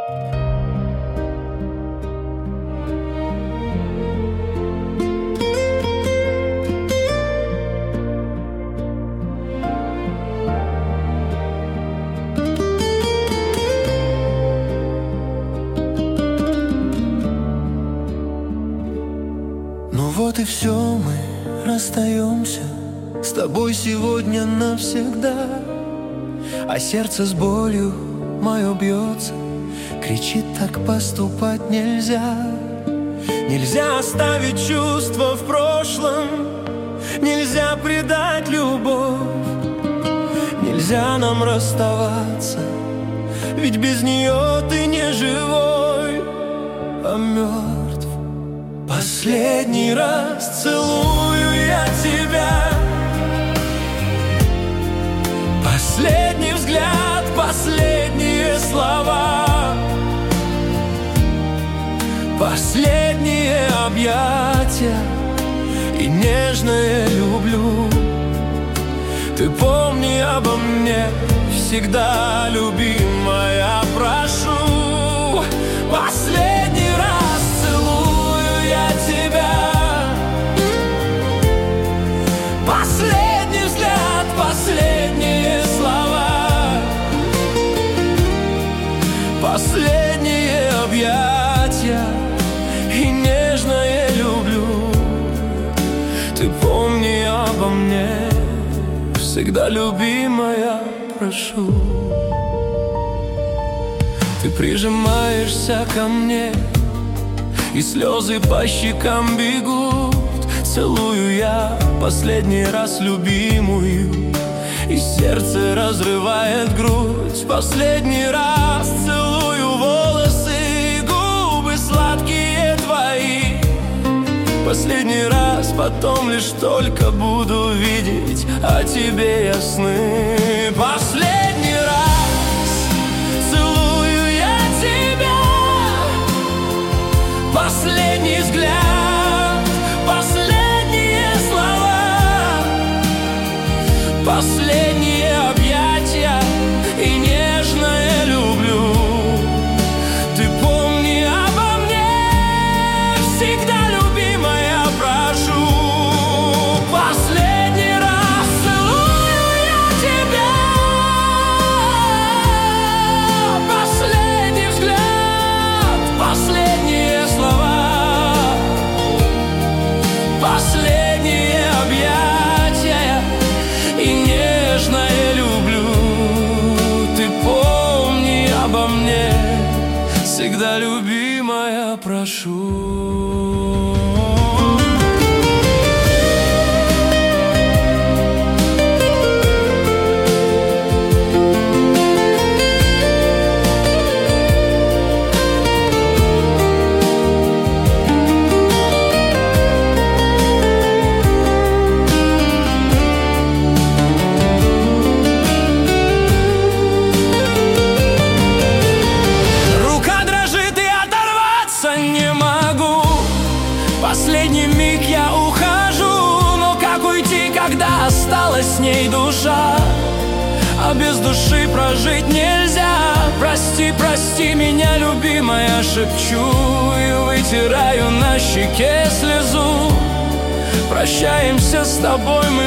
Ну вот и все, мы расстаемся с тобой сегодня навсегда. А сердце с болью мое бьется, кричит: так поступать нельзя. Нельзя оставить чувства в прошлом, нельзя предать любовь, нельзя нам расставаться, ведь без нее ты не живой, а мертв. Последний раз целую я тебя, последний взгляд, последние слова, последние объятия и нежное люблю. Ты помни обо мне всегда, любимая, прошу. Последний раз целую я тебя, последний взгляд, последние слова, последние объятия и нежное люблю. Ты помни обо мне всегда, любимая, прошу. Ты прижимаешься ко мне, и слезы по щекам бегут. Целую я последний раз любимую, и сердце разрывает грудь. Последний раз целую волосы и губы сладкие твои. Последний раз, потом лишь только буду видеть о тебе я сны. Последний раз целую я тебя, последний взгляд, последние слова, последние объятия и нежное люблю. Ты помни обо мне всегда, любимая, прошу. Последний раз целую я тебя, последний взгляд, последние слова, последние объятия и нежное люблю. Ты помни обо мне всегда, любимая, прошу. Последний миг я ухожу, но как уйти, когда осталась с ней душа? А без души прожить нельзя. Прости, прости меня, любимая, шепчу и вытираю на щеке слезу. Прощаемся с тобой мы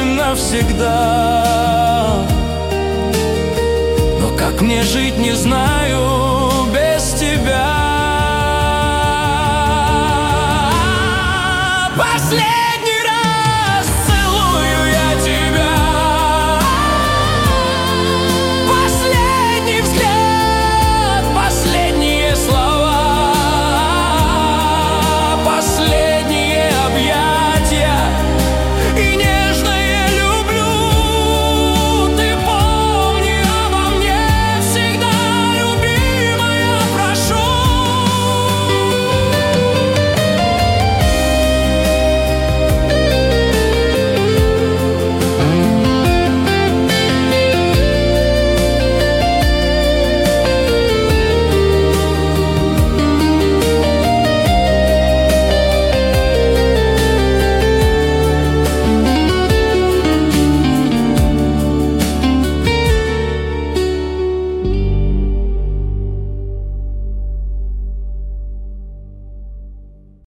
навсегда, но как мне жить, не знаю.